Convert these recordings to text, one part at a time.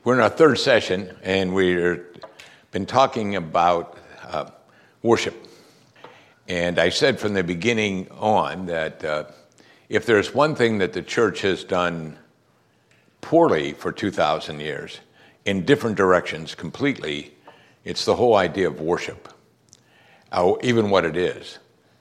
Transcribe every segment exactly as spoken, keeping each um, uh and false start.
We're in our third session, and we've been talking about uh, worship. And I said from the beginning on that uh, if there's one thing that the church has done poorly for two thousand years, in different directions completely, it's the whole idea of worship, uh, even what it is.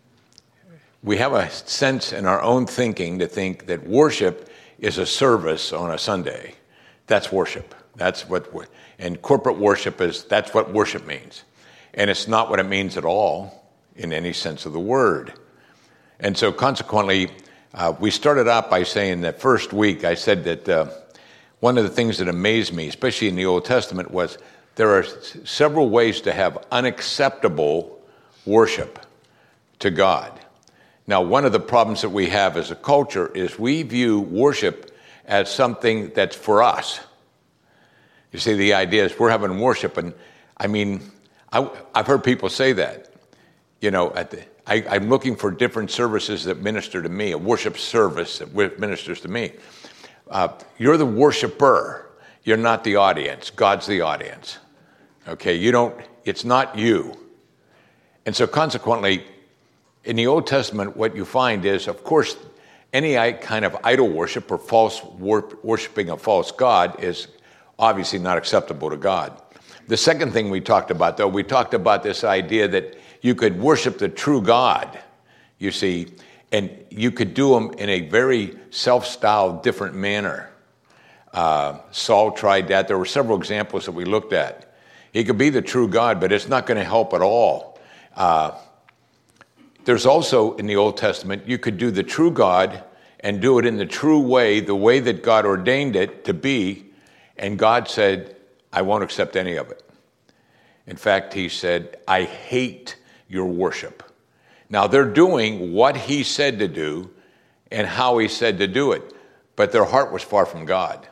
We have a sense in our own thinking to think that worship is a service on a Sunday. That's worship. That's what, and corporate worship is, that's what worship means. And it's not what it means at all in any sense of the word. And so consequently, uh, we started out by saying that first week, I said that uh, one of the things that amazed me, especially in the Old Testament, was there are s- several ways to have unacceptable worship to God. Now, one of the problems that we have as a culture is we view worship as something that's for us. You see, the idea is we're having worship, and I mean, I, I've heard people say that. You know, at the, I, I'm looking for different services that minister to me, a worship service that ministers to me. Uh, you're the worshiper. You're not the audience. God's the audience. Okay, you don't, it's not you. And so consequently, in the Old Testament, what you find is, of course, any kind of idol worship or false wor- worshiping a false god is obviously not acceptable to God. The second thing we talked about, though, we talked about this idea that you could worship the true God, you see, and you could do them in a very self-styled, different manner. Uh, Saul tried that. There were several examples that we looked at. He could be the true God, but it's not going to help at all. Uh, there's also, in the Old Testament, you could do the true God and do it in the true way, the way that God ordained it to be, and God said, I won't accept any of it. In fact, he said, I hate your worship. Now, they're doing what he said to do and how he said to do it, but their heart was far from God.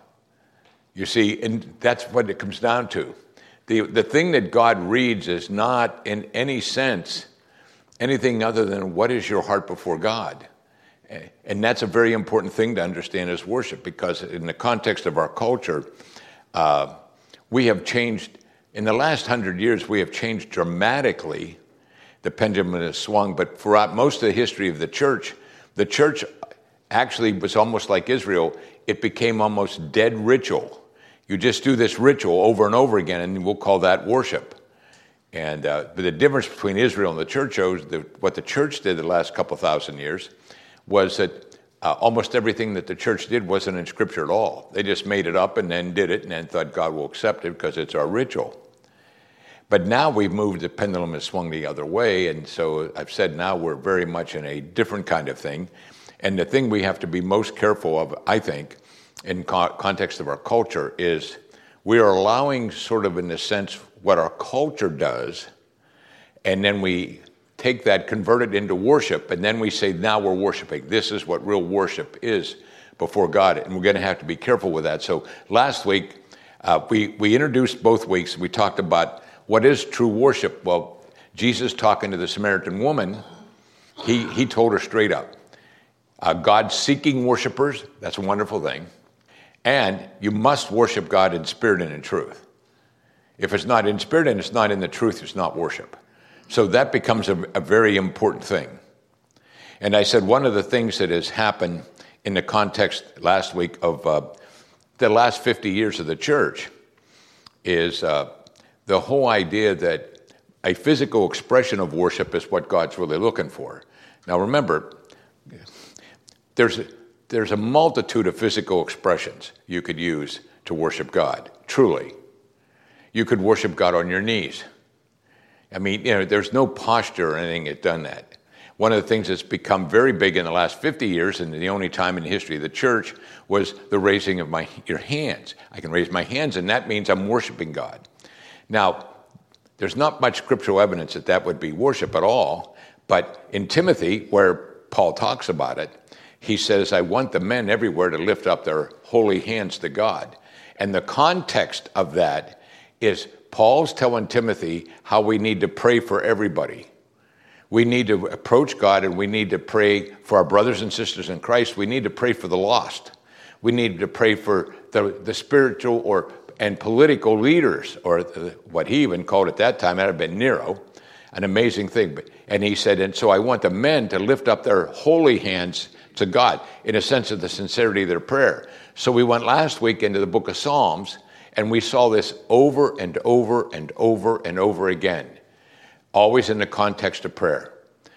You see, and that's what it comes down to. The, the thing that God reads is not in any sense anything other than what is your heart before God. And that's a very important thing to understand as worship, because in the context of our culture, uh, we have changed, in the last hundred years, we have changed dramatically. The pendulum has swung, but throughout most of the history of the church, the church actually was almost like Israel. It became almost dead ritual. You just do this ritual over and over again, and we'll call that worship. And uh, but the difference between Israel and the church shows that what the church did the last couple thousand years was that uh, almost everything that the church did wasn't in Scripture at all. They just made it up and then did it and then thought God will accept it because it's our ritual. But now we've moved, the pendulum has swung the other way, and so I've said now we're very much in a different kind of thing. And the thing we have to be most careful of, I think, in co- context of our culture is we are allowing sort of in a sense what our culture does, and then we take that, convert it into worship, and then we say, now we're worshiping. This is what real worship is before God, and we're going to have to be careful with that. So last week, uh, we, we introduced both weeks, we talked about what is true worship. Well, Jesus talking to the Samaritan woman, he, he told her straight up, uh, God seeking worshipers, that's a wonderful thing, and you must worship God in spirit and in truth. If it's not in spirit and it's not in the truth, it's not worship. So that becomes a, a very important thing. And I said one of the things that has happened in the context last week of uh, the last fifty years of the church is uh, the whole idea that a physical expression of worship is what God's really looking for. Now remember, there's a, there's a multitude of physical expressions you could use to worship God, truly. You could worship God on your knees. I mean, you know, there's no posture or anything that's done that. One of the things that's become very big in the last fifty years, and the only time in the history of the church, was the raising of my your hands. I can raise my hands, and that means I'm worshiping God. Now, there's not much scriptural evidence that that would be worship at all, but in Timothy, where Paul talks about it, he says, I want the men everywhere to lift up their holy hands to God. And the context of that is Paul's telling Timothy how we need to pray for everybody. We need to approach God, and we need to pray for our brothers and sisters in Christ. We need to pray for the lost. We need to pray for the, the spiritual or and political leaders, or the, what he even called at that time, that had been Nero, an amazing thing. And he said, and so I want the men to lift up their holy hands to God in a sense of the sincerity of their prayer. So we went last week into the book of Psalms, and we saw this over and over and over and over again, always in the context of prayer.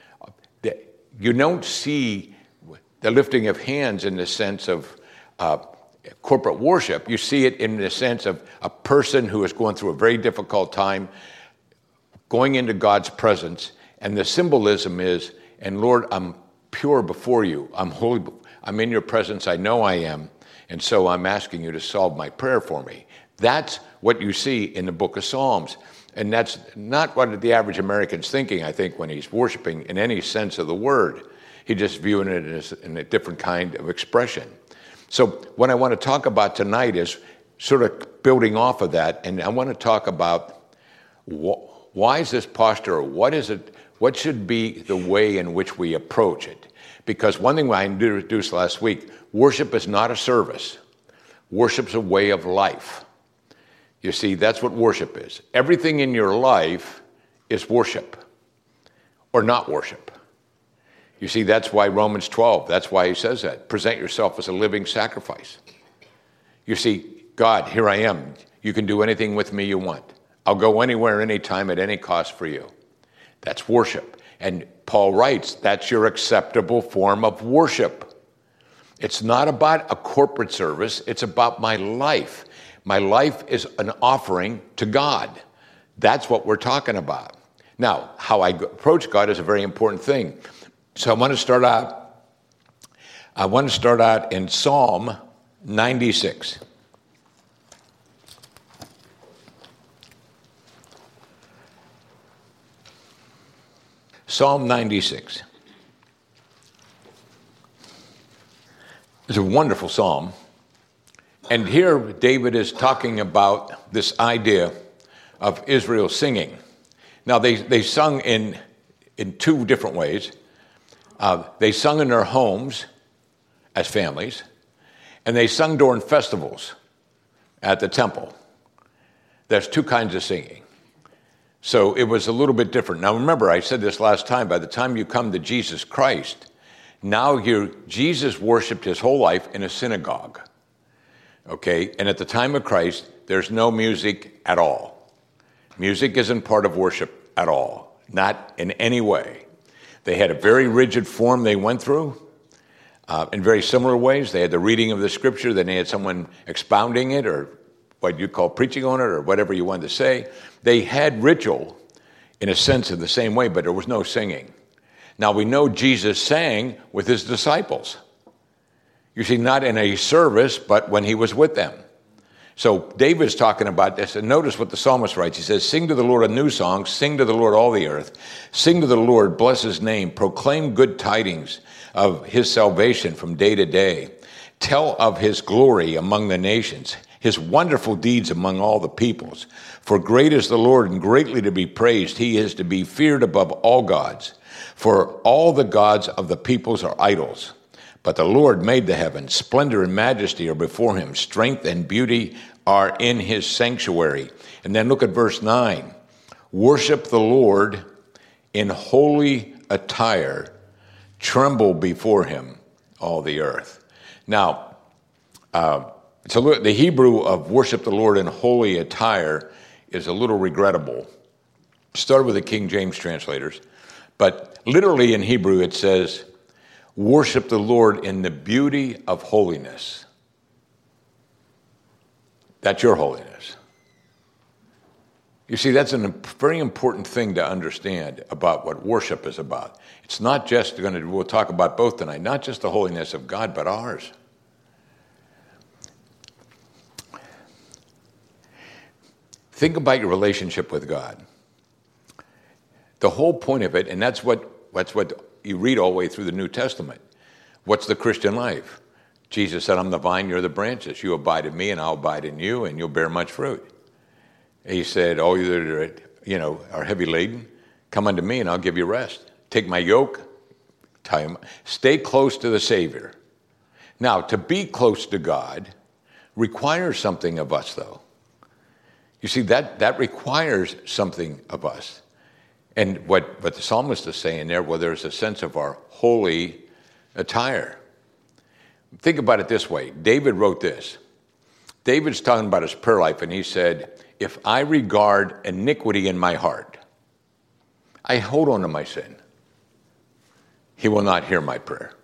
You don't see the lifting of hands in the sense of uh, corporate worship. You see it in the sense of a person who is going through a very difficult time, going into God's presence, and the symbolism is, and Lord, I'm pure before you. I'm holy. I'm in your presence. I know I am. And so I'm asking you to solve my prayer for me. That's what you see in the book of Psalms. And that's not what the average American's thinking, I think, when he's worshiping in any sense of the word. He's just viewing it as in a different kind of expression. So what I want to talk about tonight is sort of building off of that, and I want to talk about wh- why is this posture, or what is it, what should be the way in which we approach it? Because one thing I introduced last week, worship is not a service. Worship's a way of life. You see, that's what worship is. Everything in your life is worship or not worship. You see, that's why Romans twelve, that's why he says that. Present yourself as a living sacrifice. You see, God, here I am. You can do anything with me you want. I'll go anywhere, anytime, at any cost for you. That's worship. And Paul writes, that's your acceptable form of worship. It's not about a corporate service. It's about my life. My life is an offering to God. That's what we're talking about. Now, how I approach God is a very important thing. So I want to start out, I want to start out in Psalm ninety-six. Psalm ninety-six. It's a wonderful psalm. And here David is talking about this idea of Israel singing. Now they, they sung in, in two different ways. Uh, they sung in their homes as families, and they sung during festivals at the temple. There's two kinds of singing. So it was a little bit different. Now remember, I said this last time, by the time you come to Jesus Christ, now you're, Jesus worshiped his whole life in a synagogue. Okay, and at the time of Christ, there's no music at all. Music isn't part of worship at all, not in any way. They had a very rigid form they went through uh, in very similar ways. They had the reading of the scripture, then they had someone expounding it, or what you call preaching on it, or whatever you wanted to say. They had ritual in a sense in the same way, but there was no singing. Now we know Jesus sang with his disciples. You see, not in a service, but when he was with them. So David's talking about this, and notice what the psalmist writes. He says, sing to the Lord a new song, sing to the Lord all the earth. Sing to the Lord, bless his name, proclaim good tidings of his salvation from day to day. Tell of his glory among the nations, his wonderful deeds among all the peoples. For great is the Lord and greatly to be praised. He is to be feared above all gods. For all the gods of the peoples are idols. But the Lord made the heavens. Splendor and majesty are before him. Strength and beauty are in his sanctuary. And then look at verse nine. Worship the Lord in holy attire. Tremble before him, all the earth. Now, uh, it's a little, the Hebrew of worship the Lord in holy attire is a little regrettable. Started with the King James translators. But literally in Hebrew it says, worship the Lord in the beauty of holiness. That's your holiness. You see, that's a very important thing to understand about what worship is about. It's not just going to, we'll talk about both tonight, not just the holiness of God, but ours. Think about your relationship with God. The whole point of it, and that's what that's what you read all the way through the New Testament. What's the Christian life? Jesus said, I'm the vine, you're the branches. You abide in me, and I'll abide in you, and you'll bear much fruit. He said, all you that are, you know, are heavy laden, come unto me, and I'll give you rest. Take my yoke, tie him, stay close to the Savior. Now, to be close to God requires something of us, though. You see, that, that requires something of us. And what, what the psalmist is saying there, well, there's a sense of our holy attire. Think about it this way. David wrote this. David's talking about his prayer life, and he said, if I regard iniquity in my heart, I hold on to my sin, he will not hear my prayer.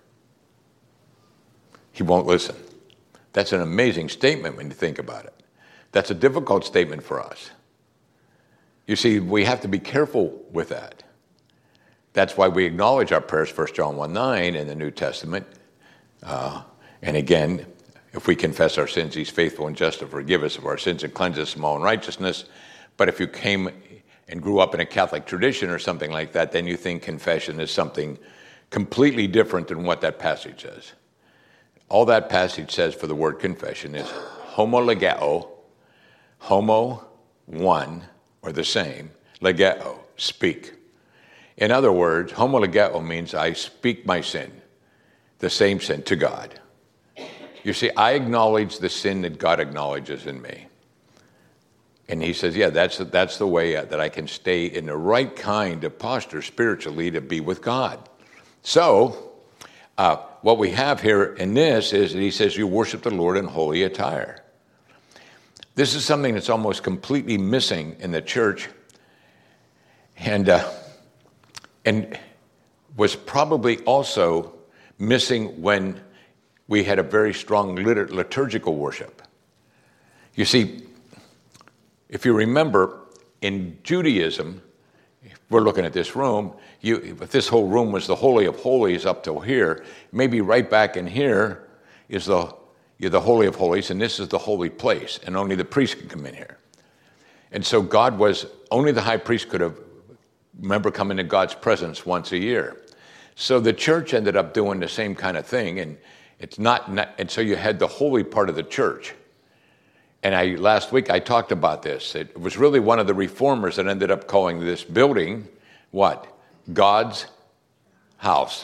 He won't listen. That's an amazing statement when you think about it. That's a difficult statement for us. You see, we have to be careful with that. That's why we acknowledge our prayers, First John one nine in the New Testament. Uh, and again, if we confess our sins, he's faithful and just to forgive us of our sins and cleanse us from all unrighteousness. But if you came and grew up in a Catholic tradition or something like that, then you think confession is something completely different than what that passage says. All that passage says for the word confession is homologeo, homo, one, or the same, legeo, speak. In other words, homologeo means I speak my sin, the same sin, to God. You see, I acknowledge the sin that God acknowledges in me. And he says, yeah, that's, that's the way that I can stay in the right kind of posture spiritually to be with God. So, uh, what we have here in this is that he says you worship the Lord in holy attire. This is something that's almost completely missing in the church, and uh, and was probably also missing when we had a very strong litur- liturgical worship. You see, if you remember, in Judaism, we're looking at this room, you, if this whole room was the Holy of Holies up till here, maybe right back in here is the, you're the Holy of Holies, and this is the holy place, and only the priest can come in here. And so God was, only the high priest could have, remember, come into God's presence once a year. So the church ended up doing the same kind of thing, and it's not, not and so you had the holy part of the church. And I last week I talked about this. It was really one of the reformers that ended up calling this building, what? God's house.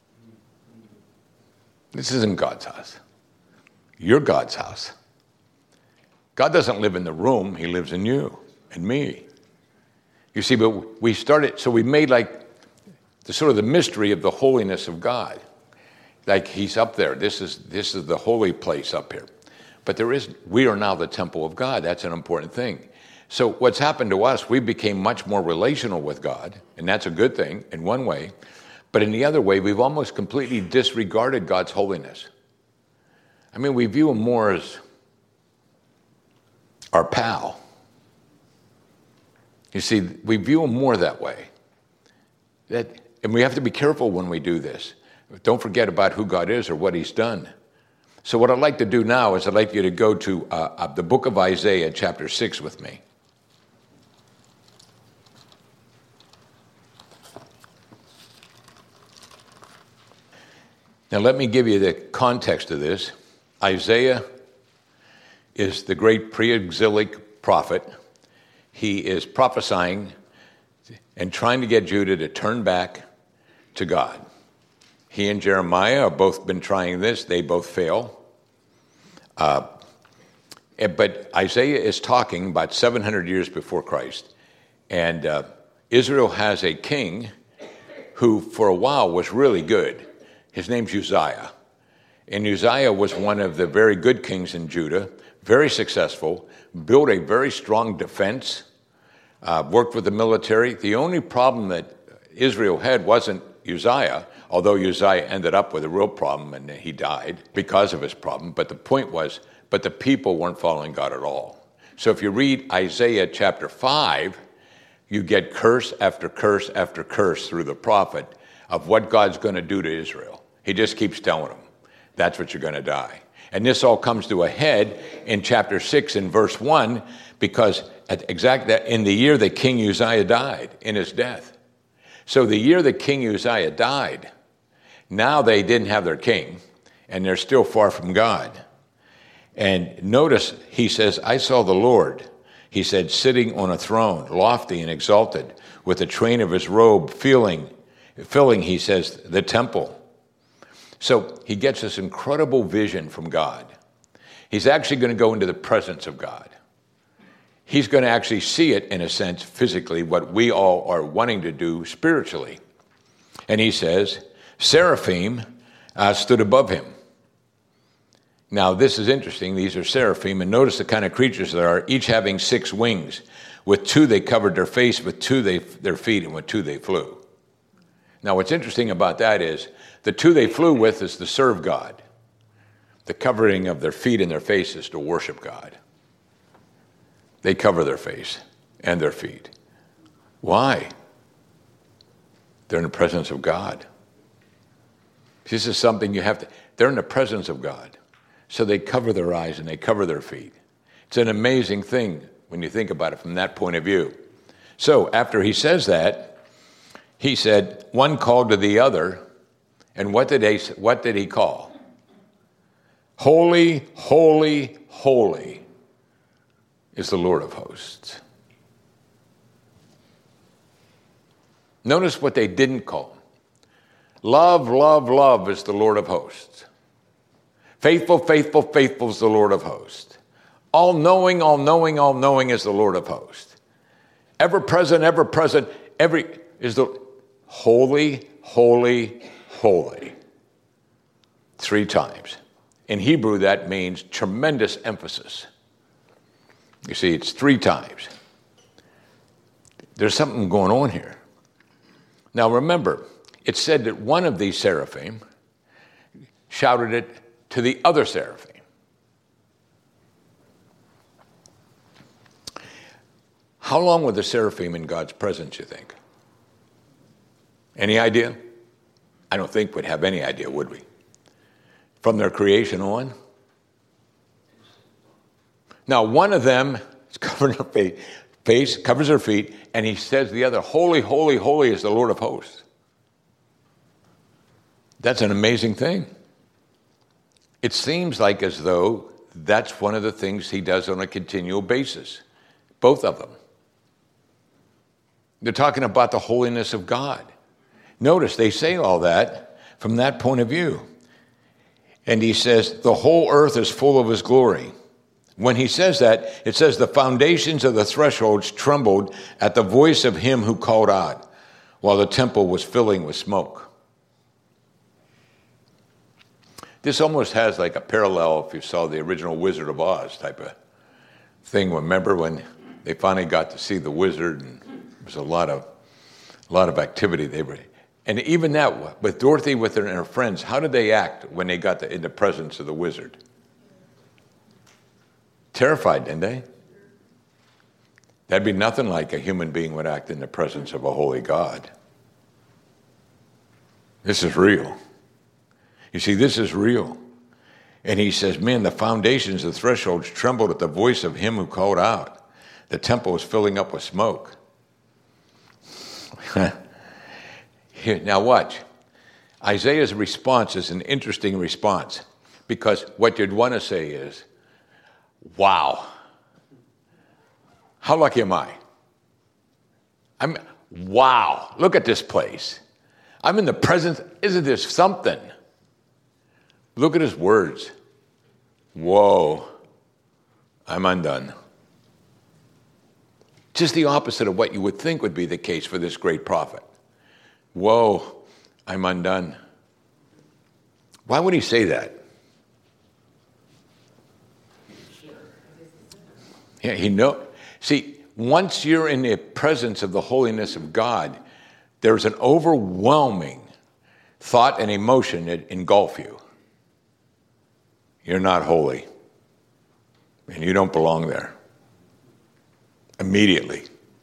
This isn't God's house. You're God's house. God doesn't live in the room. He lives in you and me. You see, but we started, so we made like the sort of the mystery of the holiness of God. Like he's up there. This is this is the holy place up here. But there is, we are now the temple of God. That's an important thing. So what's happened to us, we became much more relational with God, and that's a good thing in one way. But in the other way, we've almost completely disregarded God's holiness. I mean, we view him more as our pal. You see, we view him more that way. That, and we have to be careful when we do this. Don't forget about who God is or what he's done. So what I'd like to do now is I'd like you to go to uh, uh, the book of Isaiah, chapter six with me. Now let me give you the context of this. Isaiah is the great pre-exilic prophet. He is prophesying and trying to get Judah to turn back to God. He and Jeremiah have both been trying this. They both fail. Uh, but Isaiah is talking about seven hundred years before Christ. And uh, Israel has a king who for a while was really good. His name's Uzziah. And Uzziah was one of the very good kings in Judah, very successful, built a very strong defense, uh, worked with the military. The only problem that Israel had wasn't Uzziah, although Uzziah ended up with a real problem and he died because of his problem. But the point was, but the people weren't following God at all. So if you read Isaiah chapter five, you get curse after curse after curse through the prophet of what God's going to do to Israel. He just keeps telling them, that's what you're going to die. And this all comes to a head in chapter six in verse one, because at exact that in the year that King Uzziah died, in his death. So the year that King Uzziah died, now they didn't have their king, and they're still far from God. And notice, he says, I saw the Lord, he said, sitting on a throne, lofty and exalted, with the train of his robe filling, filling, he says, the temple. So he gets this incredible vision from God. He's actually going to go into the presence of God. He's going to actually see it, in a sense, physically, what we all are wanting to do spiritually. And he says, seraphim uh, stood above him. Now, this is interesting. These are seraphim, and notice the kind of creatures there are, each having six wings. With two, they covered their face, with two, they, their feet, and with two, they flew. Now, what's interesting about that is the two they flew with is to serve God. The covering of their feet and their faces to worship God. They cover their face and their feet. Why? They're in the presence of God. This is something you have to, they're in the presence of God. So they cover their eyes and they cover their feet. It's an amazing thing when you think about it from that point of view. So after he says that, he said, one called to the other, and what did they, what did he call? Holy, holy, holy is the Lord of hosts. Notice what they didn't call him. Love, love, love is the Lord of hosts. Faithful, faithful, faithful is the Lord of hosts. All-knowing, all-knowing, all-knowing is the Lord of hosts. Ever-present, ever-present, every is the holy, holy, holy. Three times. In Hebrew, that means tremendous emphasis. You see, it's three times. There's something going on here. Now remember, it said that one of these seraphim shouted it to the other seraphim. How long were the seraphim in God's presence, you think? Any idea? I don't think we'd have any idea, would we? From their creation on? Now, one of them is covering her face, covers her feet, and he says the other, holy, holy, holy is the Lord of hosts. That's an amazing thing. It seems like as though that's one of the things he does on a continual basis. Both of them. They're talking about the holiness of God. Notice they say all that from that point of view. And he says, the whole earth is full of his glory. When he says that, it says the foundations of the thresholds trembled at the voice of him who called out, while the temple was filling with smoke. This almost has like a parallel if you saw the original Wizard of Oz type of thing. Remember when they finally got to see the wizard, and there was a lot of, a lot of activity. They were, and even that, with Dorothy with her and her friends, how did they act when they got to, in the presence of the wizard? Terrified, didn't they? That'd be nothing like a human being would act in the presence of a holy God. This is real. You see, this is real. And he says, man, the foundations, the thresholds trembled at the voice of him who called out. The temple was filling up with smoke. Here, now watch. Isaiah's response is an interesting response, because what you'd want to say is, wow, how lucky am I? I'm, wow, look at this place. I'm in the presence, isn't this something? Look at his words. Whoa, I'm undone. Just the opposite of what you would think would be the case for this great prophet. Whoa, I'm undone. Why would he say that? Yeah, he know. See, once you're in the presence of the holiness of God, there's an overwhelming thought and emotion that engulf you. You're not holy, and you don't belong there. Immediately.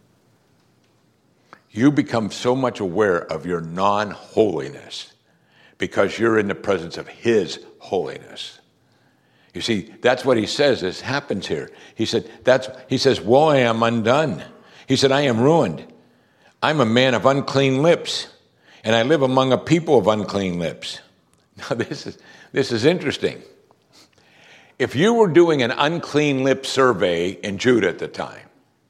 You become so much aware of your non-holiness because you're in the presence of his holiness. You see, that's what he says. This happens here. He said, that's, he says, woe, I am undone. He said, I am ruined. I'm a man of unclean lips, and I live among a people of unclean lips. Now, this is, this is interesting. If you were doing an unclean lip survey in Judah at the time,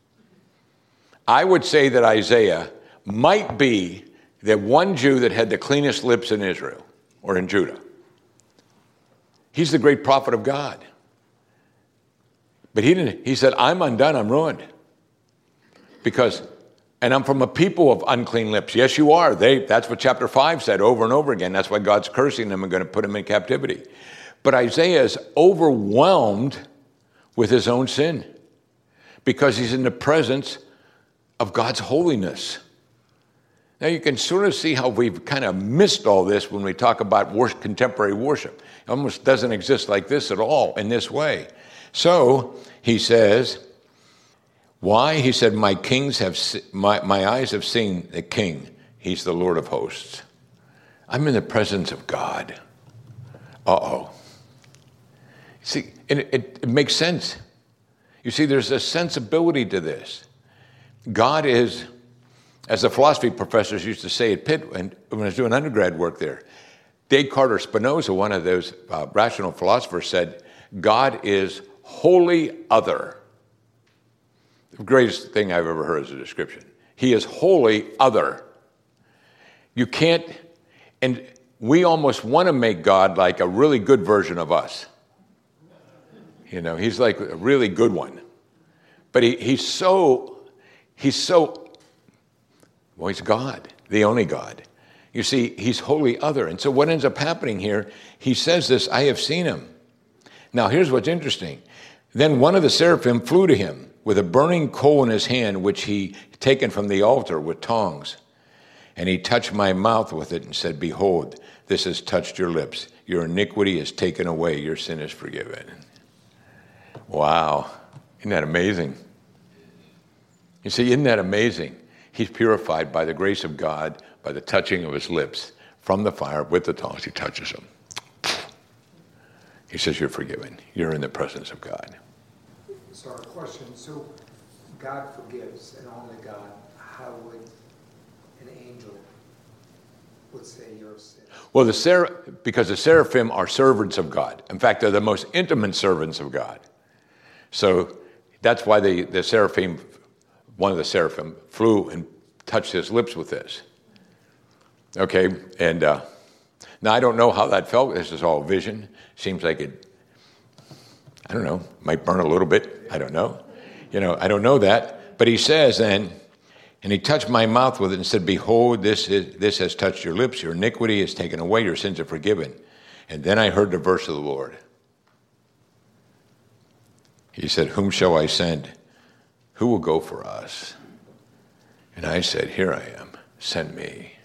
I would say that Isaiah might be the one Jew that had the cleanest lips in Israel or in Judah. He's the great prophet of God. But he didn't. He said, I'm undone, I'm ruined. Because, and I'm from a people of unclean lips. Yes, you are. They, that's what chapter five said over and over again. That's why God's cursing them and going to put them in captivity. But Isaiah is overwhelmed with his own sin because he's in the presence of God's holiness. Now you can sort of see how we've kind of missed all this when we talk about worship, contemporary worship. It almost doesn't exist like this at all in this way. So he says, why? He said, my kings have, my, my eyes have seen the King. He's the Lord of hosts. I'm in the presence of God. Uh-oh. See, it, it, it makes sense. You see, there's a sensibility to this. God is, as the philosophy professors used to say at Pitt when, when I was doing undergrad work there, Descartes or Spinoza, one of those uh, rational philosophers, said, God is wholly other. The greatest thing I've ever heard as a description. He is wholly other. You can't, and we almost want to make God like a really good version of us. You know, he's like a really good one. But he, he's so, he's so, well, he's God, the only God. You see, he's wholly other. And so what ends up happening here, he says this, I have seen him. Now, here's what's interesting. Then one of the seraphim flew to him with a burning coal in his hand, which he had taken from the altar with tongs. And he touched my mouth with it and said, behold, this has touched your lips. Your iniquity is taken away. Your sin is forgiven. Wow. Isn't that amazing? You see, isn't that amazing? He's purified by the grace of God, by the touching of his lips from the fire with the tongs. He touches them. He says, you're forgiven. You're in the presence of God. So our question, so God forgives and only God, how would an angel would say you're a sinner? Well, the ser- because the seraphim are servants of God. In fact, they're the most intimate servants of God. So that's why the, the seraphim, one of the seraphim, flew and touched his lips with this. Okay, and uh, now I don't know how that felt. This is all vision. Seems like it, I don't know, might burn a little bit. I don't know. You know, I don't know that. But he says then, and he touched my mouth with it and said, behold, this is this has touched your lips. Your iniquity is taken away. Your sins are forgiven. And then I heard the verse of the Lord. He said, whom shall I send? Who will go for us? And I said, here I am. Send me.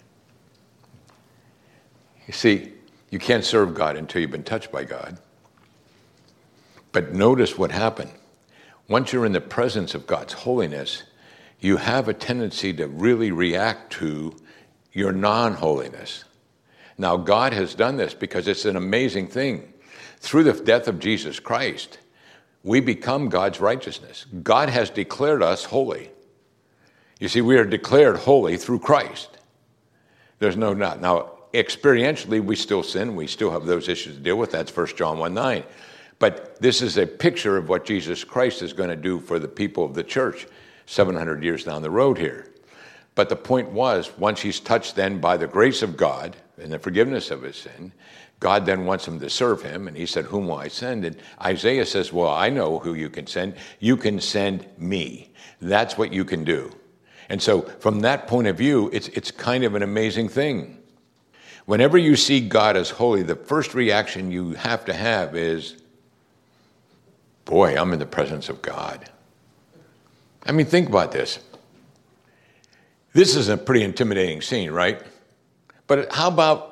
You see, you can't serve God until you've been touched by God. But notice what happened. Once you're in the presence of God's holiness, you have a tendency to really react to your non-holiness. Now, God has done this because it's an amazing thing. Through the death of Jesus Christ, we become God's righteousness. God has declared us holy. You see, we are declared holy through Christ. There's no doubt. Now, experientially, we still sin. We still have those issues to deal with. That's First John one nine. But this is a picture of what Jesus Christ is going to do for the people of the church seven hundred years down the road here. But the point was, once he's touched then by the grace of God and the forgiveness of his sin, God then wants him to serve him. And he said, whom will I send? And Isaiah says, well, I know who you can send. You can send me. That's what you can do. And so from that point of view, it's it's kind of an amazing thing. Whenever you see God as holy, the first reaction you have to have is, boy, I'm in the presence of God. I mean, think about this. This is a pretty intimidating scene, right? But how about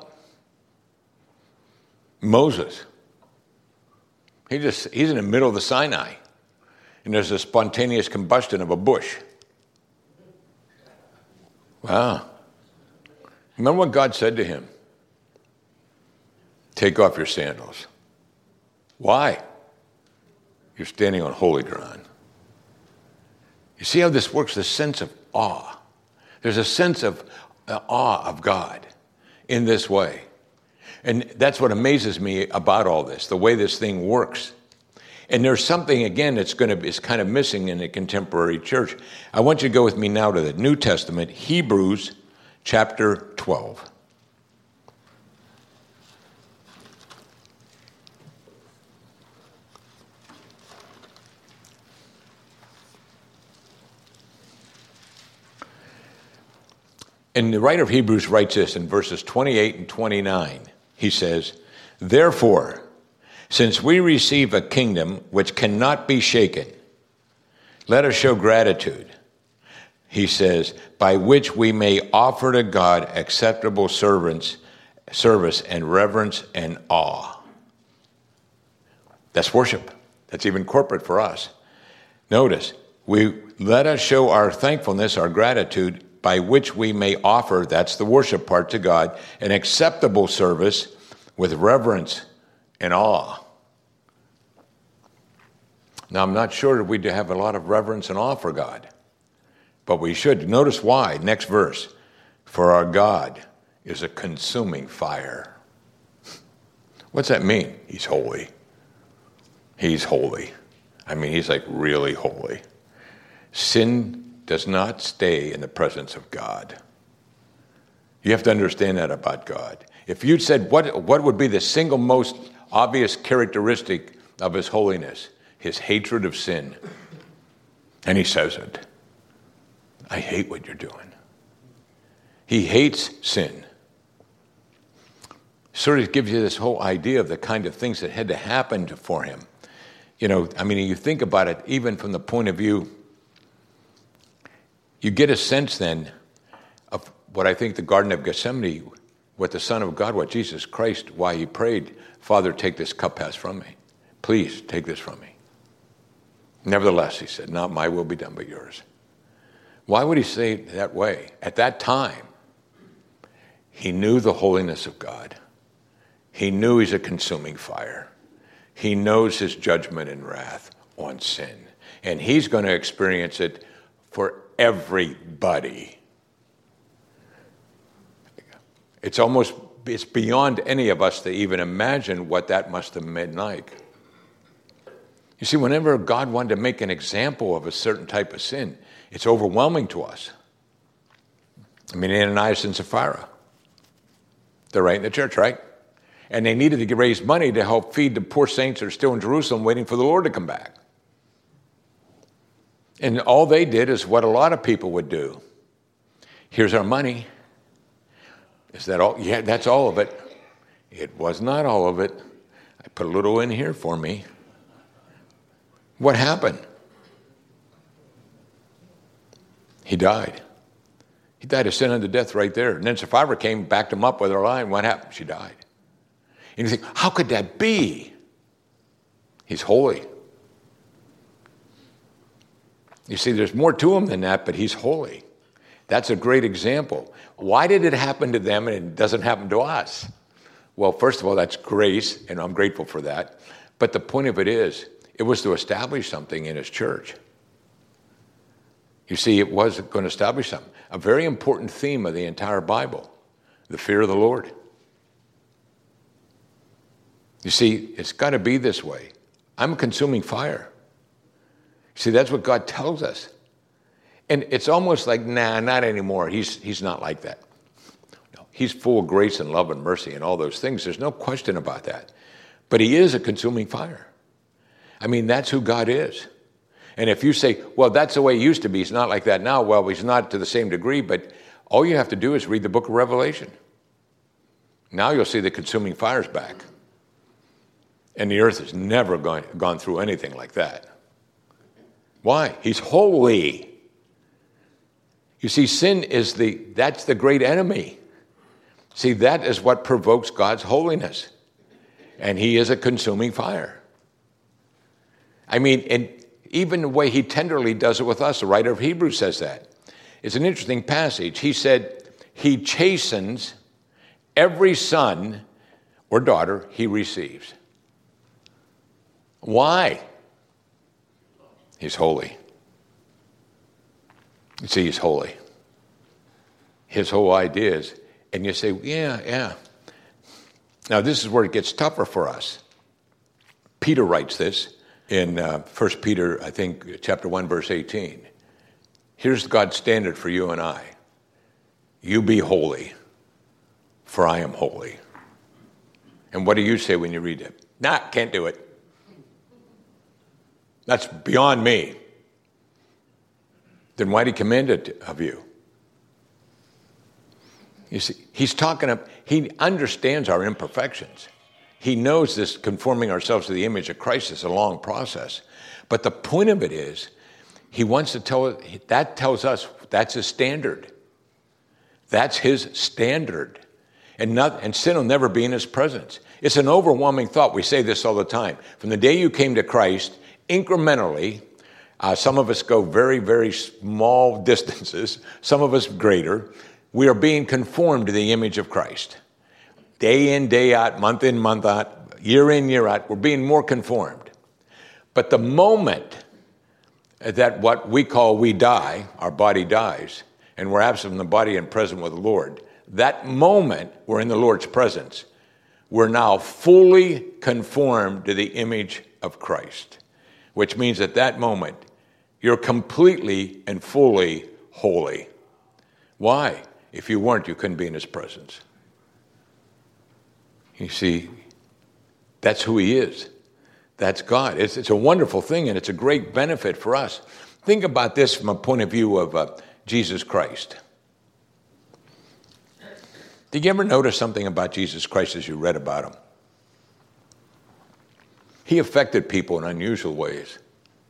Moses? He just he's in the middle of the Sinai, and there's a spontaneous combustion of a bush. Wow. Remember what God said to him? Take off your sandals. Why? You're standing on holy ground. You see how this works? The sense of awe. There's a sense of uh, awe of God in this way. And that's what amazes me about all this, the way this thing works. And there's something, again, that's going to is kind of missing in the contemporary church. I want you to go with me now to the New Testament, Hebrews chapter twelve. And the writer of Hebrews writes this in verses twenty-eight and twenty-nine. He says, therefore, since we receive a kingdom which cannot be shaken, let us show gratitude. He says, by which we may offer to God acceptable servants, service and reverence and awe. That's worship. That's even corporate for us. Notice, we let us show our thankfulness, our gratitude, by which we may offer, that's the worship part to God, an acceptable service with reverence and awe. Now, I'm not sure that we have a lot of reverence and awe for God, but we should. Notice why. Next verse. For our God is a consuming fire. What's that mean? He's holy. He's holy. I mean, he's like really holy. Sin does not stay in the presence of God. You have to understand that about God. If you said, what, what would be the single most obvious characteristic of his holiness? His hatred of sin. And he says it. I hate what you're doing. He hates sin. Sort of gives you this whole idea of the kind of things that had to happen for him. You know, I mean, you think about it, even from the point of view, you get a sense then of what I think the Garden of Gethsemane, what the Son of God, what Jesus Christ, why he prayed, Father, take this cup pass from me. Please take this from me. Nevertheless, he said, not my will be done, but yours. Why would he say it that way? At that time, he knew the holiness of God. He knew he's a consuming fire. He knows his judgment and wrath on sin. And he's going to experience it for everybody. It's almost, it's beyond any of us to even imagine what that must have been like. You see, whenever God wanted to make an example of a certain type of sin, it's overwhelming to us. I mean, Ananias and Sapphira, they're right in the church, right? And they needed to raise money to help feed the poor saints that are still in Jerusalem waiting for the Lord to come back. And all they did is what a lot of people would do. Here's our money. Is that all? Yeah, that's all of it. It was not all of it. I put a little in here for me. What happened? He died. He died of sin unto death right there. And then Sapphira came, backed him up with her line. What happened? She died. And you think, how could that be? He's holy. You see, there's more to him than that, but he's holy. That's a great example. Why did it happen to them and it doesn't happen to us? Well, first of all, that's grace, and I'm grateful for that. But the point of it is, it was to establish something in his church. You see, it was going to establish something. A very important theme of the entire Bible, the fear of the Lord. You see, it's got to be this way. I'm a consuming fire. See, that's what God tells us. And it's almost like, nah, not anymore. He's, he's not like that. No, he's full of grace and love and mercy and all those things. There's no question about that. But he is a consuming fire. I mean, that's who God is. And if you say, well, that's the way he used to be, he's not like that now. Well, he's not to the same degree, but all you have to do is read the book of Revelation. Now you'll see the consuming fire's back. And the earth has never gone, gone through anything like that. Why? He's holy. You see, sin is the, that's the great enemy. See, that is what provokes God's holiness. And he is a consuming fire. I mean, and even the way he tenderly does it with us, the writer of Hebrews says that. It's an interesting passage. He said, he chastens every son or daughter he receives. Why? He's holy. You see, he's holy. His whole idea is, and you say, yeah, yeah. Now, this is where it gets tougher for us. Peter writes this in uh, First Peter, I think, chapter one, verse eighteen. Here's God's standard for you and I. You be holy, for I am holy. And what do you say when you read it? Nah, can't do it. That's beyond me. Then why did he command it of you? You see, he's talking up, he understands our imperfections. He knows this conforming ourselves to the image of Christ is a long process. But the point of it is, he wants to tell, that tells us that's his standard. That's his standard. And not, and sin will never be in his presence. It's an overwhelming thought. We say this all the time. From the day you came to Christ, incrementally, uh, some of us go very, very small distances, some of us greater. We are being conformed to the image of Christ. Day in, day out, month in, month out, year in, year out, we're being more conformed. But the moment that what we call we die, our body dies, and we're absent from the body and present with the Lord, that moment we're in the Lord's presence, we're now fully conformed to the image of Christ, which means at that moment, you're completely and fully holy. Why? If you weren't, you couldn't be in his presence. You see, that's who he is. That's God. It's, it's a wonderful thing, and it's a great benefit for us. Think about this from a point of view of uh, Jesus Christ. Did you ever notice something about Jesus Christ as you read about him? He affected people in unusual ways.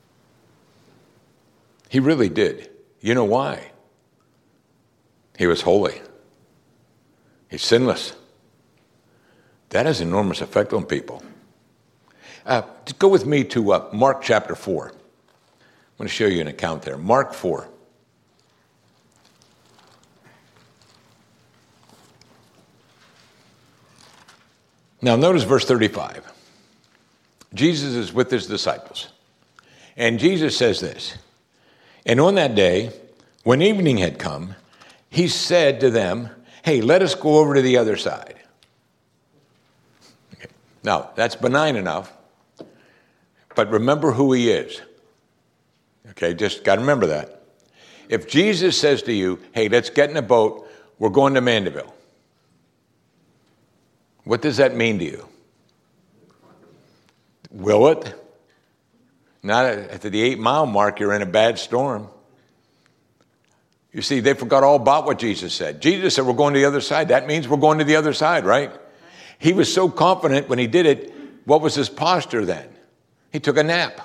He really did. You know why? He was holy. He's sinless. That has enormous effect on people. Uh, go with me to uh, Mark chapter four. I'm going to show you an account there. Mark four. Now notice verse thirty-five. Jesus is with his disciples. And Jesus says this, and on that day, when evening had come, he said to them, hey, let us go over to the other side. Okay. Now, that's benign enough, but remember who he is. Okay, just got to remember that. If Jesus says to you, hey, let's get in a boat, we're going to Mandeville. What does that mean to you? Will it? Not at the eight mile mark, you're in a bad storm. You see, they forgot all about what Jesus said. Jesus said, we're going to the other side. That means we're going to the other side, right? He was so confident when he did it. What was his posture then? He took a nap.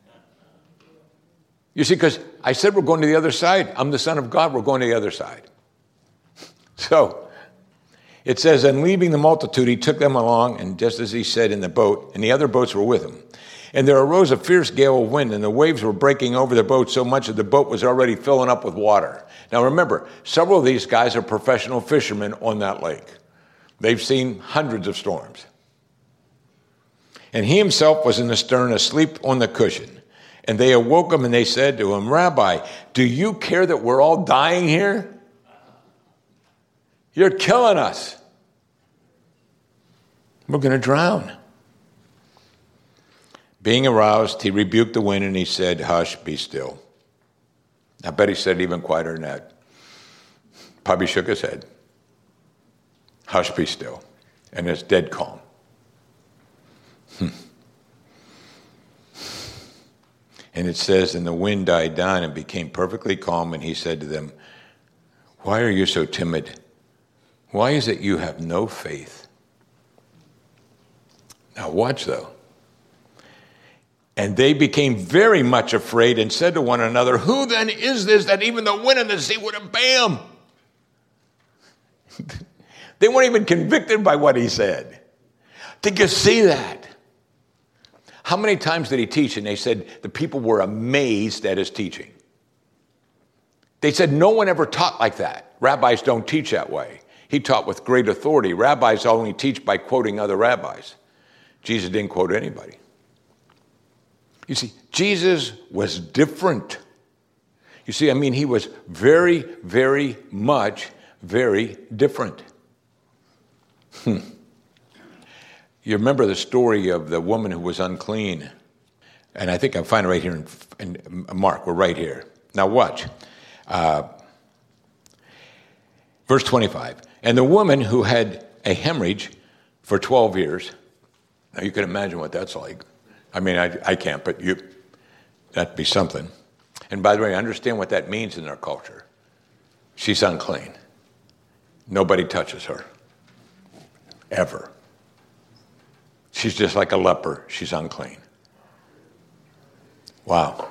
You see, because I said we're going to the other side. I'm the Son of God. We're going to the other side. So it says, and leaving the multitude, he took them along, and just as he said in the boat, and the other boats were with him. And there arose a fierce gale of wind, and the waves were breaking over the boat so much that the boat was already filling up with water. Now remember, several of these guys are professional fishermen on that lake. They've seen hundreds of storms. And he himself was in the stern, asleep on the cushion. And they awoke him, and they said to him, Rabbi, do you care that we're all dying here? You're killing us. We're going to drown. Being aroused, he rebuked the wind, and he said, hush, be still. I bet he said it even quieter than that. Probably shook his head. Hush, be still. And it's dead calm. Hmm. And it says, and the wind died down and became perfectly calm, and he said to them, why are you so timid? Why is it you have no faith? Now watch though. And they became very much afraid and said to one another, who then is this that even the wind and the sea would obey him? They weren't even convicted by what he said. Did you see that? How many times did he teach? And they said the people were amazed at his teaching. They said no one ever taught like that. Rabbis don't teach that way. He taught with great authority. Rabbis only teach by quoting other rabbis. Jesus didn't quote anybody. You see, Jesus was different. You see, I mean, he was very, very much, very different. Hmm. You remember the story of the woman who was unclean. And I think I find it right here in, in Mark. We're right here. Now watch. Uh, verse twenty-five. And the woman who had a hemorrhage for twelve years. Now you can imagine what that's like. I mean, I, I can't, but you, that'd be something. And by the way, I understand what that means in our culture. She's unclean. Nobody touches her. Ever. She's just like a leper. She's unclean. Wow.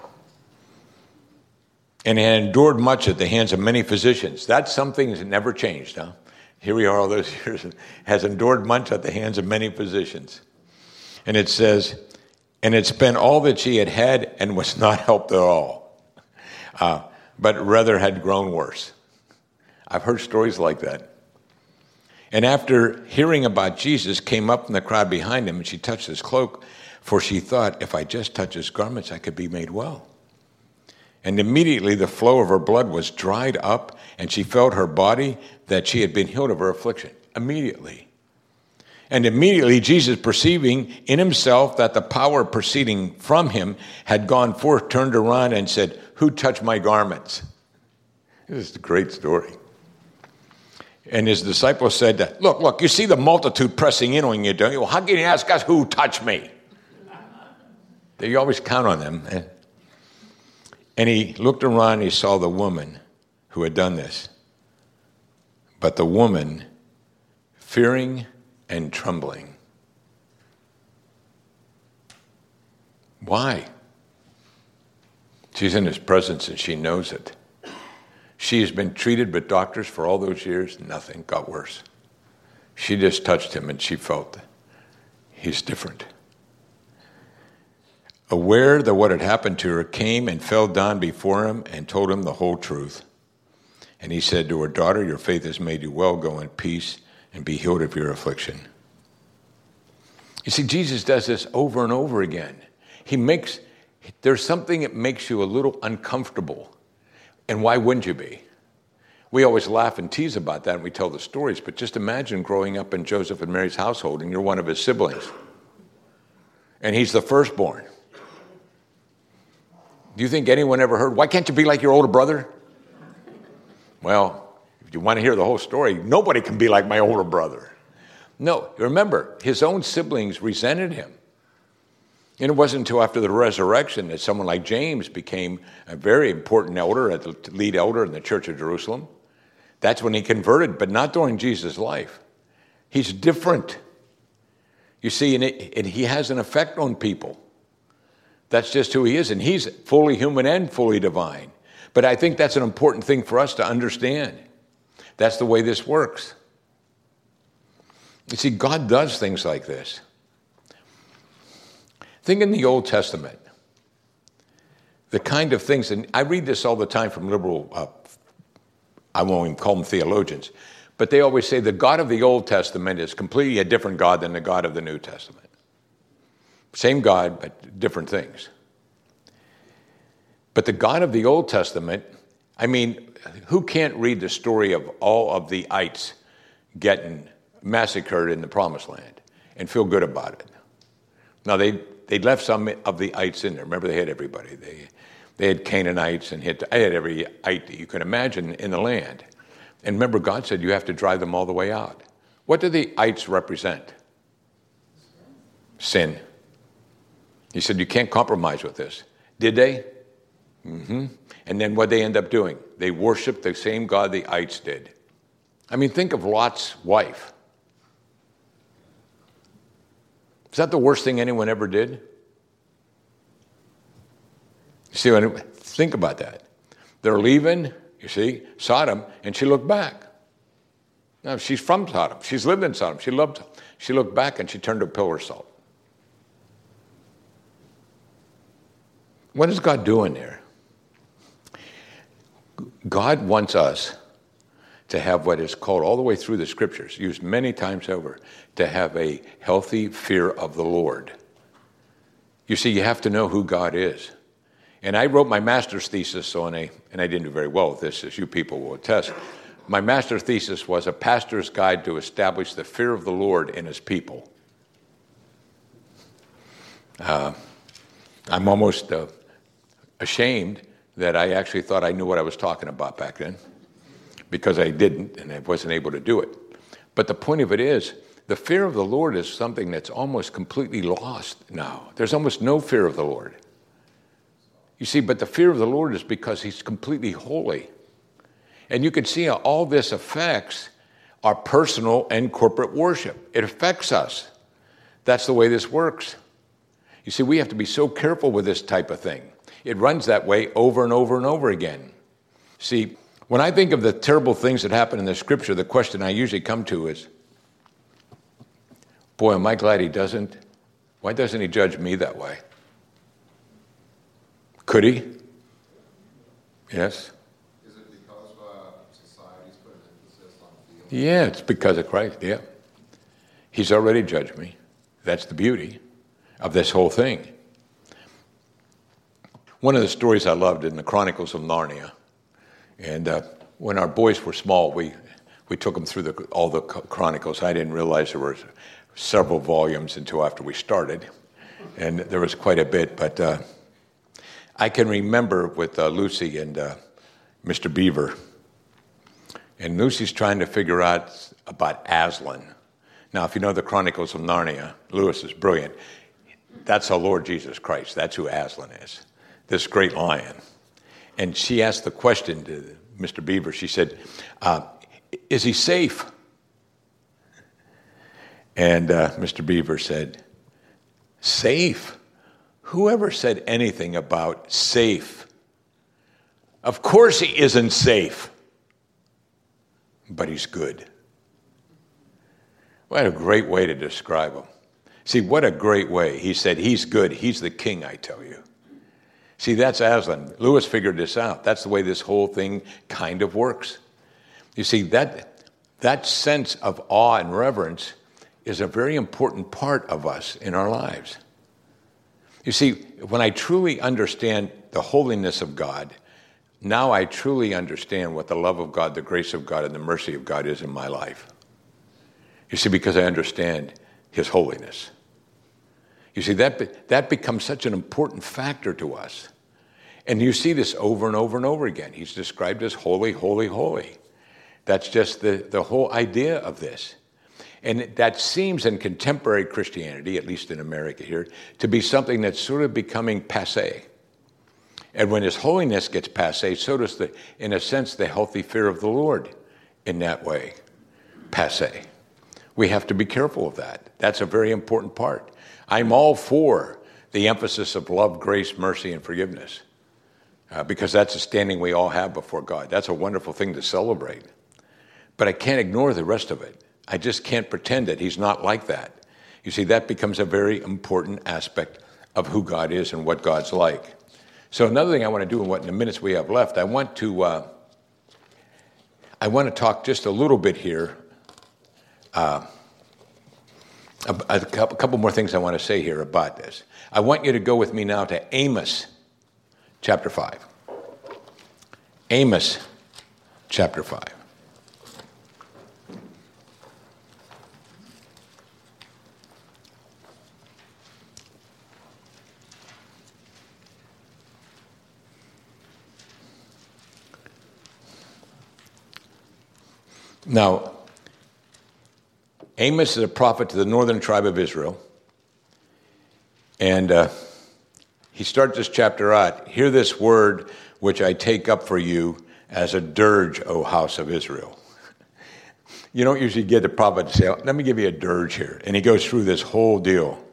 And he had endured much at the hands of many physicians. That's something that's never changed, huh? Here we are all those years. Has endured much at the hands of many physicians. And it says, and had spent all that she had had and was not helped at all, uh, but rather had grown worse. I've heard stories like that. And after hearing about Jesus, came up from the crowd behind him, and she touched his cloak, for she thought, if I just touch his garments, I could be made well. And immediately the flow of her blood was dried up, and she felt her body that she had been healed of her affliction. Immediately. And immediately Jesus, perceiving in himself that the power proceeding from him had gone forth, turned around and said, who touched my garments? This is a great story. And his disciples said, look, look, you see the multitude pressing in on you, don't you? Well, how can you ask us who touched me? You always count on them. And he looked around and he saw the woman who had done this. But the woman, fearing and trembling. Why? She's in his presence and she knows it. She has been treated with doctors for all those years. Nothing got worse. She just touched him and she felt he's different. Aware that what had happened to her, came and fell down before him and told him the whole truth. And he said to her, daughter, your faith has made you well. Go in peace and be healed of your affliction. You see, Jesus does this over and over again. He makes, there's something that makes you a little uncomfortable. And why wouldn't you be? We always laugh and tease about that and we tell the stories, but just imagine growing up in Joseph and Mary's household and you're one of his siblings. And he's the firstborn. Do you think anyone ever heard, why can't you be like your older brother? Well, if you want to hear the whole story, nobody can be like my older brother. No, remember, his own siblings resented him. And it wasn't until after the resurrection that someone like James became a very important elder, the lead elder in the Church of Jerusalem. That's when he converted, but not during Jesus' life. He's different. You see, and, it, and he has an effect on people. That's just who he is, and he's fully human and fully divine. But I think that's an important thing for us to understand. That's the way this works. You see, God does things like this. Think in the Old Testament, the kind of things, and I read this all the time from liberal, uh, I won't even call them theologians, but they always say the God of the Old Testament is completely a different God than the God of the New Testament. Same God, but different things. But the God of the Old Testament, I mean, who can't read the story of all of the ites getting massacred in the Promised Land and feel good about it? Now, they they left some of the ites in there. Remember, they had everybody. They they had Canaanites and Hittite. They had every ite that you can imagine in the land. And remember, God said you have to drive them all the way out. What do the ites represent? Sin. He said, you can't compromise with this. Did they? Mm-hmm. And then what they end up doing? They worshiped the same God the ites did. I mean, think of Lot's wife. Is that the worst thing anyone ever did? You see, think about that. They're leaving, you see, Sodom, and she looked back. Now, she's from Sodom. She's lived in Sodom. She loved, she looked back and she turned to a pillar of salt. What is God doing there? God wants us to have what is called all the way through the scriptures, used many times over, to have a healthy fear of the Lord. You see, you have to know who God is. And I wrote my master's thesis on a, and I didn't do very well with this, as you people will attest. My master's thesis was a pastor's guide to establish the fear of the Lord in his people. Uh, I'm almost uh, ashamed that I actually thought I knew what I was talking about back then, because I didn't and I wasn't able to do it. But the point of it is, the fear of the Lord is something that's almost completely lost now. There's almost no fear of the Lord. You see, but the fear of the Lord is because he's completely holy. And you can see how all this affects our personal and corporate worship. It affects us. That's the way this works. You see, we have to be so careful with this type of thing. It runs that way over and over and over again. See, when I think of the terrible things that happen in the scripture, the question I usually come to is, boy, am I glad he doesn't. Why doesn't he judge me that way? Could he? Yes. Is it because uh, society's put an emphasis on feelings? Yeah, it's because of Christ, yeah. He's already judged me. That's the beauty of this whole thing. One of the stories I loved in the Chronicles of Narnia, and uh, when our boys were small, we, we took them through the, all the Chronicles. I didn't realize there were several volumes until after we started, and there was quite a bit, but uh, I can remember with uh, Lucy and uh, Mister Beaver, and Lucy's trying to figure out about Aslan. Now, if you know the Chronicles of Narnia, Lewis is brilliant. That's our Lord Jesus Christ. That's who Aslan is, this great lion. And she asked the question to Mister Beaver. She said, uh, is he safe? And uh, Mister Beaver said, safe? Whoever said anything about safe? Of course he isn't safe, but he's good. What a great way to describe him. See, what a great way. He said, he's good. He's the king, I tell you. See, that's Aslan. Lewis figured this out. That's the way this whole thing kind of works. You see, that, that sense of awe and reverence is a very important part of us in our lives. You see, when I truly understand the holiness of God, now I truly understand what the love of God, the grace of God, and the mercy of God is in my life. You see, because I understand his holiness. You see, that, that becomes such an important factor to us. And you see this over and over and over again. He's described as holy, holy, holy. That's just the, the whole idea of this. And that seems in contemporary Christianity, at least in America here, to be something that's sort of becoming passé. And when his holiness gets passé, so does, the, in a sense, the healthy fear of the Lord in that way, passé. We have to be careful of that. That's a very important part. I'm all for the emphasis of love, grace, mercy, and forgiveness, uh, because that's a standing we all have before God. That's a wonderful thing to celebrate. But I can't ignore the rest of it. I just can't pretend that he's not like that. You see, that becomes a very important aspect of who God is and what God's like. So another thing I want to do in what in the minutes we have left, I want to uh, I want to talk just a little bit here. Uh, a, a couple more things I want to say here about this. I want you to go with me now to Amos chapter five. Amos chapter five. Now, Amos is a prophet to the northern tribe of Israel. And uh, he starts this chapter out, hear this word which I take up for you as a dirge, O house of Israel. You don't usually get the prophet to say, let me give you a dirge here. And he goes through this whole deal.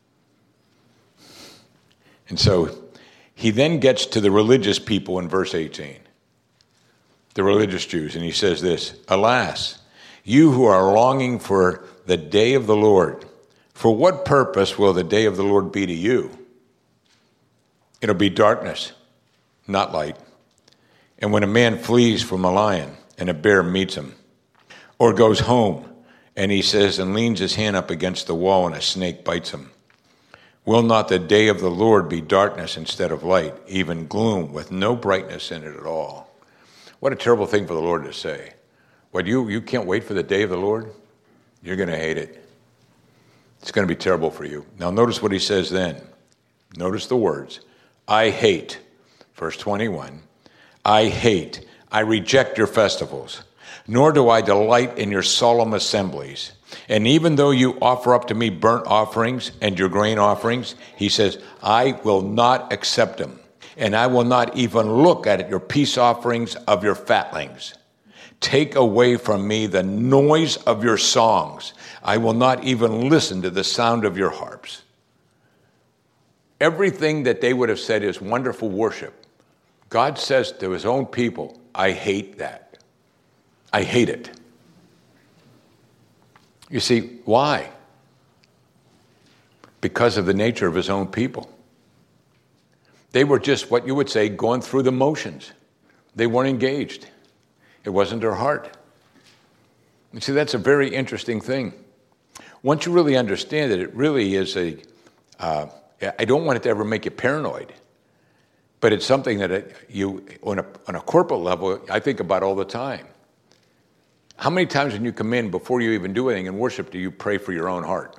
And so he then gets to the religious people in verse eighteen. The religious Jews, and he says this, alas, you who are longing for the day of the Lord, for what purpose will the day of the Lord be to you? It'll be darkness, not light. And when a man flees from a lion and a bear meets him, or goes home and he says and leans his hand up against the wall and a snake bites him, will not the day of the Lord be darkness instead of light, even gloom with no brightness in it at all? What a terrible thing for the Lord to say. What, you, you can't wait for the day of the Lord? You're going to hate it. It's going to be terrible for you. Now notice what he says then. Notice the words. I hate, verse twenty-one, I hate, I reject your festivals, nor do I delight in your solemn assemblies. And even though you offer up to me burnt offerings and your grain offerings, he says, I will not accept them. And I will not even look at your peace offerings of your fatlings. Take away from me the noise of your songs. I will not even listen to the sound of your harps. Everything that they would have said is wonderful worship. God says to his own people, I hate that. I hate it. You see, why? Because of the nature of his own people. They were just, what you would say, going through the motions. They weren't engaged. It wasn't their heart. You see, that's a very interesting thing. Once you really understand it, it really is a, uh, I don't want it to ever make you paranoid, but it's something that it, you, on a, on a corporate level, I think about all the time. How many times when you come in, before you even do anything in worship, do you pray for your own heart?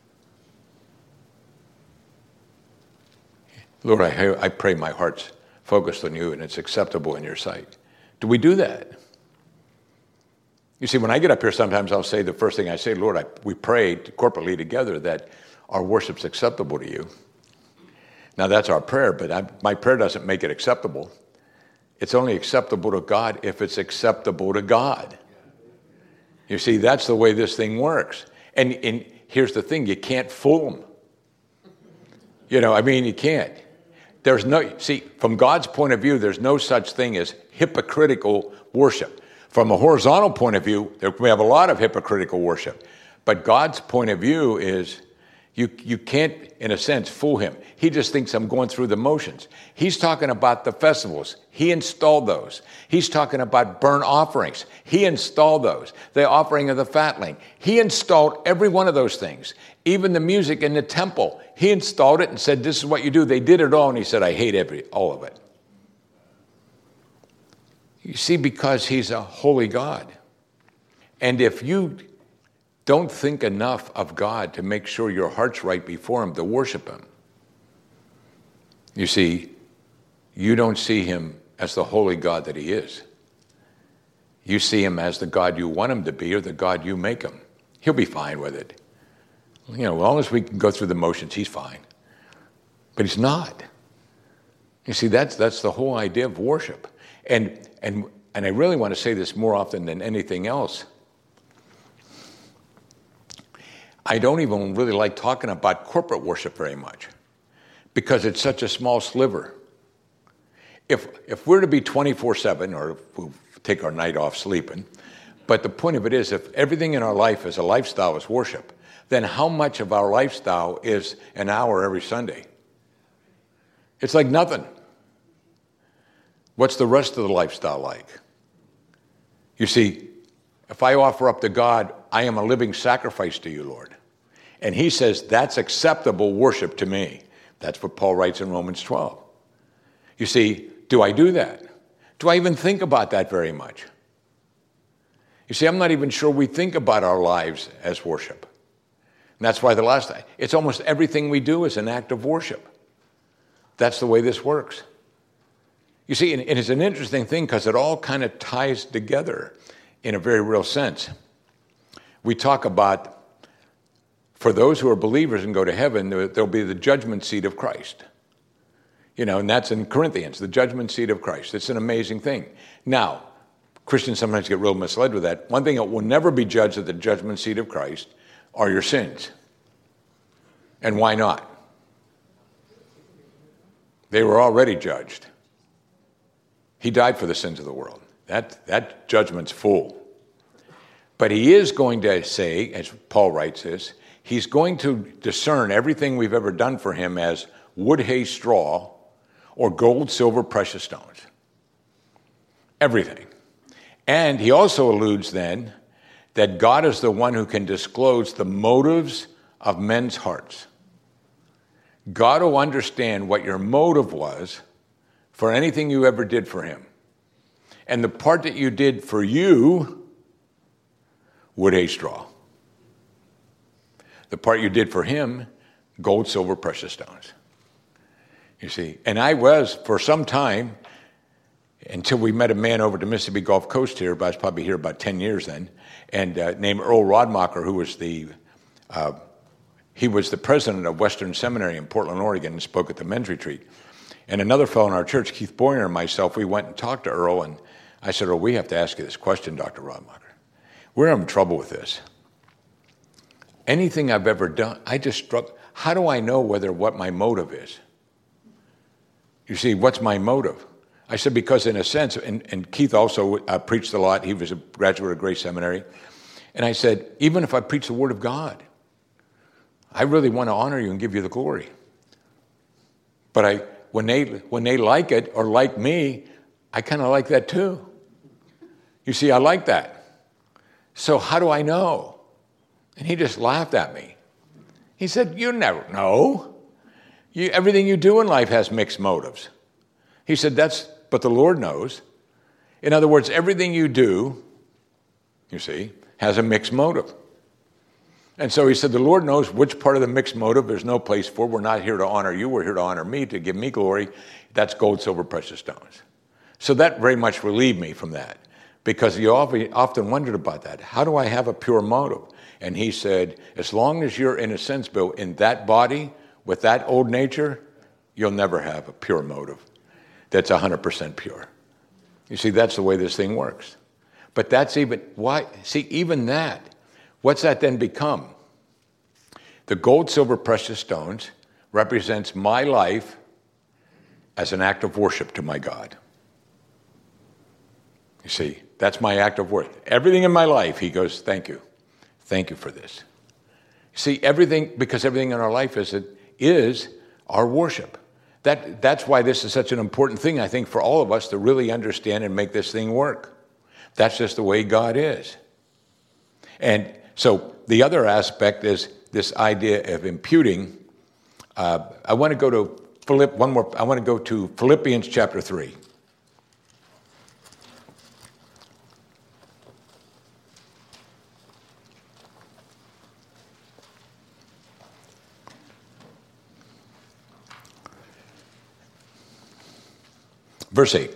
Lord, I, I pray my heart's focused on you and it's acceptable in your sight. Do we do that? You see, when I get up here, sometimes I'll say the first thing I say, Lord, I, we prayed corporately together that our worship's acceptable to you. Now, that's our prayer, but I, my prayer doesn't make it acceptable. It's only acceptable to God if it's acceptable to God. You see, that's the way this thing works. And, and here's the thing, you can't fool them. You know, I mean, you can't. There's no, see, from God's point of view, there's no such thing as hypocritical worship. From a horizontal point of view, there, we have a lot of hypocritical worship. But God's point of view is you, you can't, in a sense, fool him. He just thinks I'm going through the motions. He's talking about the festivals. He installed those. He's talking about burnt offerings. He installed those. The offering of the fatling. He installed every one of those things. Even the music in the temple. He installed it and said, this is what you do. They did it all, and he said, I hate every all of it. You see, because he's a holy God. And if you don't think enough of God to make sure your heart's right before him to worship him, you see, you don't see him as the holy God that he is. You see him as the God you want him to be or the God you make him. He'll be fine with it. You know, as long as we can go through the motions, he's fine. But he's not. You see, that's that's the whole idea of worship. And and and I really want to say this more often than anything else. I don't even really like talking about corporate worship very much because it's such a small sliver. If if we're to be twenty-four seven, or if we'll take our night off sleeping, but the point of it is, if everything in our life as a lifestyle is worship, then how much of our lifestyle is an hour every Sunday? It's like nothing. What's the rest of the lifestyle like? You see, if I offer up to God, I am a living sacrifice to you, Lord. And he says that's acceptable worship to me. That's what Paul writes in Romans twelve. You see, do I do that? Do I even think about that very much? You see, I'm not even sure we think about our lives as worship. And that's why the last, it's almost everything we do is an act of worship. That's the way this works. You see, and it's an interesting thing because it all kind of ties together in a very real sense. We talk about, for those who are believers and go to heaven, there'll be the judgment seat of Christ. You know, and that's in Corinthians, the judgment seat of Christ. It's an amazing thing. Now, Christians sometimes get real misled with that. One thing that will never be judged at the judgment seat of Christ are your sins. And why not? They were already judged. He died for the sins of the world. That, that judgment's full. But he is going to say, as Paul writes this, he's going to discern everything we've ever done for him as wood, hay, straw, or gold, silver, precious stones. Everything. And he also alludes then that God is the one who can disclose the motives of men's hearts. God will understand what your motive was for anything you ever did for him. And the part that you did for you, wood, hay, straw. The part you did for him, gold, silver, precious stones. You see, and I was, for some time, until we met a man over at the Mississippi Gulf Coast here, but I was probably here about ten years then, and uh, named Earl Rodmacher, who was the, uh, he was the president of Western Seminary in Portland, Oregon, and spoke at the men's retreat. And another fellow in our church, Keith Boyer, and myself, we went and talked to Earl, and I said, oh, we have to ask you this question, Doctor Rodmacher. We're having trouble with this. Anything I've ever done, I just struggle. How do I know whether what my motive is? You see, what's my motive? I said, because in a sense, and, and Keith also uh, preached a lot. He was a graduate of Grace Seminary. And I said, even if I preach the Word of God, I really want to honor you and give you the glory. But I, when they when they like it or like me, I kind of like that too. You see, I like that. So how do I know? And he just laughed at me. He said, you never know. You, everything you do in life has mixed motives. He said, that's, but the Lord knows. In other words, everything you do, you see, has a mixed motive. And so he said, the Lord knows which part of the mixed motive there's no place for. We're not here to honor you. We're here to honor me, to give me glory. That's gold, silver, precious stones. So that very much relieved me from that, because you often wondered about that. How do I have a pure motive? And he said, as long as you're, in a sense, Bill, in that body, with that old nature, you'll never have a pure motive that's one hundred percent pure. You see, that's the way this thing works. But that's even, why? See, even that, what's that then become? The gold, silver, precious stones represents my life as an act of worship to my God. You see, that's my act of worship. Everything in my life, he goes, thank you. Thank you for this. See, everything, because everything in our life is, is our worship. That, that's why this is such an important thing, I think, for all of us to really understand and make this thing work. That's just the way God is. And so the other aspect is this idea of imputing. Uh, I want to go to Philipp, one more. I want to go to Philippians chapter three. Verse eight.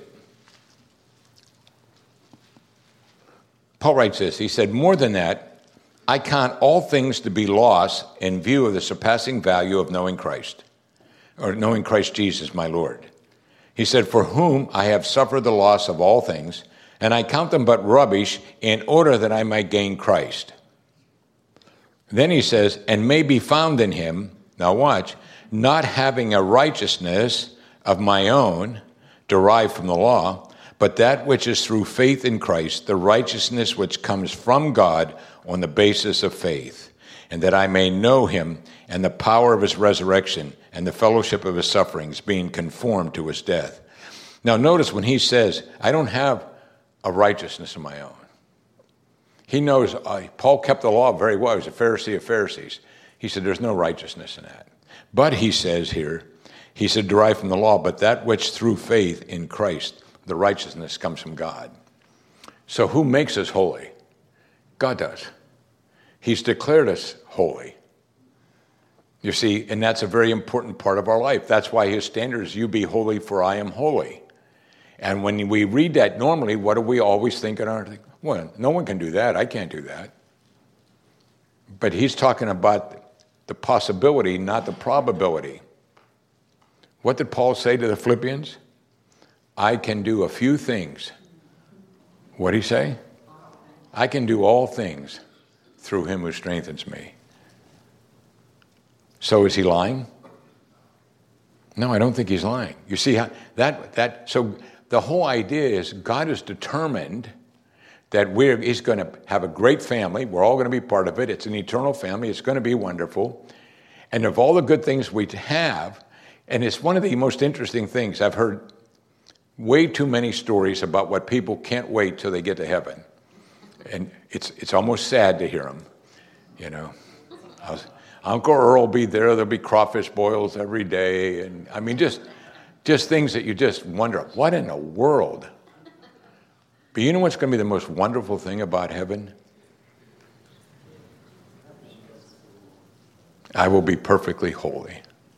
Paul writes this. He said, more than that, I count all things to be loss in view of the surpassing value of knowing Christ, or knowing Christ Jesus, my Lord. He said, for whom I have suffered the loss of all things, and I count them but rubbish in order that I might gain Christ. Then he says, and may be found in him, now watch, not having a righteousness of my own derived from the law, but that which is through faith in Christ, the righteousness which comes from God on the basis of faith, and that I may know him and the power of his resurrection and the fellowship of his sufferings, being conformed to his death. Now notice when he says, I don't have a righteousness of my own. He knows, uh, Paul kept the law very well. He was a Pharisee of Pharisees. He said, there's no righteousness in that. But he says here, he said, derived from the law, but that which through faith in Christ, the righteousness comes from God. So who makes us holy? God does. He's declared us holy. You see, and that's a very important part of our life. That's why his standard is, you be holy for I am holy. And when we read that normally, what do we always think in our, well, no one can do that. I can't do that. But he's talking about the possibility, not the probability. What did Paul say to the Philippians? I can do a few things. What did he say? I can do all things through him who strengthens me. So is he lying? No, I don't think he's lying. You see how that that so the whole idea is God is determined that we're he's going to have a great family. We're all going to be part of it. It's an eternal family. It's going to be wonderful. And of all the good things we have, and it's one of the most interesting things, I've heard way too many stories about what people can't wait till they get to heaven. And it's it's almost sad to hear them, you know. I was, Uncle Earl will be there. There'll be crawfish boils every day. And I mean, just just things that you just wonder, what in the world? But you know what's going to be the most wonderful thing about heaven? I will be perfectly holy.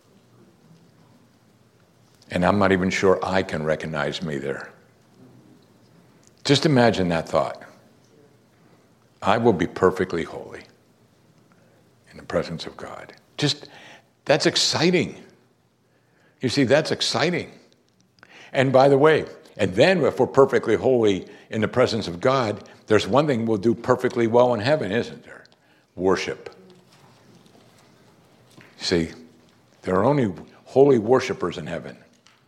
And I'm not even sure I can recognize me there. Just imagine that thought. I will be perfectly holy in the presence of God. Just, that's exciting. You see, that's exciting. And by the way, And then if we're perfectly holy in the presence of God, there's one thing we'll do perfectly well in heaven, isn't there? Worship. See, there are only holy worshipers in heaven.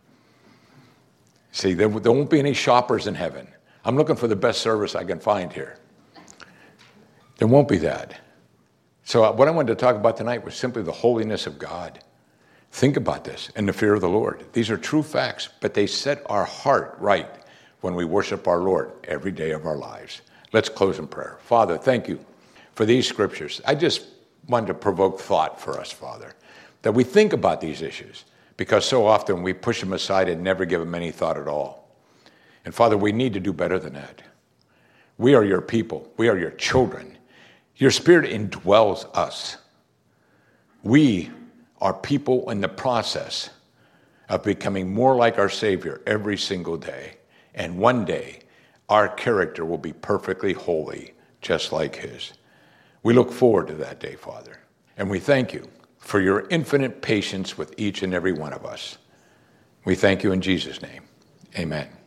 See, there, there won't be any shoppers in heaven. I'm looking for the best service I can find here. There won't be that. So what I wanted to talk about tonight was simply the holiness of God. Think about this and the fear of the Lord. These are true facts, but they set our heart right when we worship our Lord every day of our lives. Let's close in prayer. Father, thank you for these scriptures. I just wanted to provoke thought for us, Father, that we think about these issues, because so often we push them aside and never give them any thought at all. And Father, we need to do better than that. We are your people. We are your children. Your Spirit indwells us. We are people in the process of becoming more like our Savior every single day. And one day, our character will be perfectly holy, just like His. We look forward to that day, Father. And we thank you for your infinite patience with each and every one of us. We thank you in Jesus' name. Amen.